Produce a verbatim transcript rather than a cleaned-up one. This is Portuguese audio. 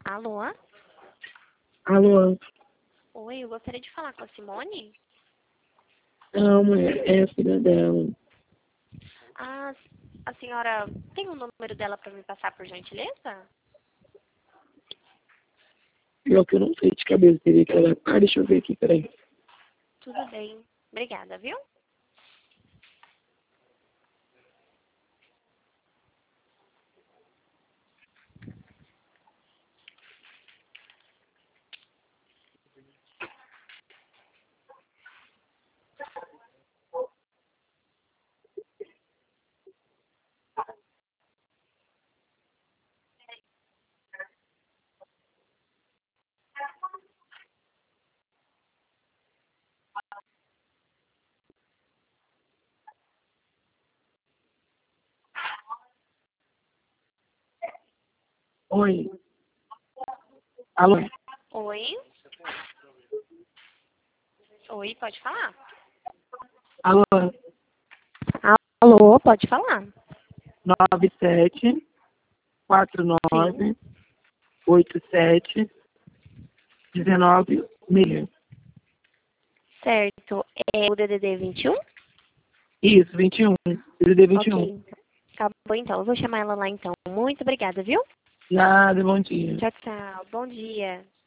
Alô? Alô? Oi, eu gostaria de falar com a Simone. Não, mulher, é a filha dela. Ah, a senhora tem o número dela para me passar, por gentileza? Pior que eu não sei de cabeça, teria que ela... Ah, deixa eu ver aqui, peraí. Tudo bem. Obrigada, viu? Oi. Alô? Oi? Oi, pode falar? Alô? Alô, pode falar? nove sete quatro Sim. nove oito sete um nove seis. Certo. É o D D D vinte e um? Isso, vinte e um. D D D vinte e um. Ok. Acabou então. Eu vou chamar ela lá então. Muito obrigada, viu? Nada, bom dia. Tchau, tchau. Bom dia.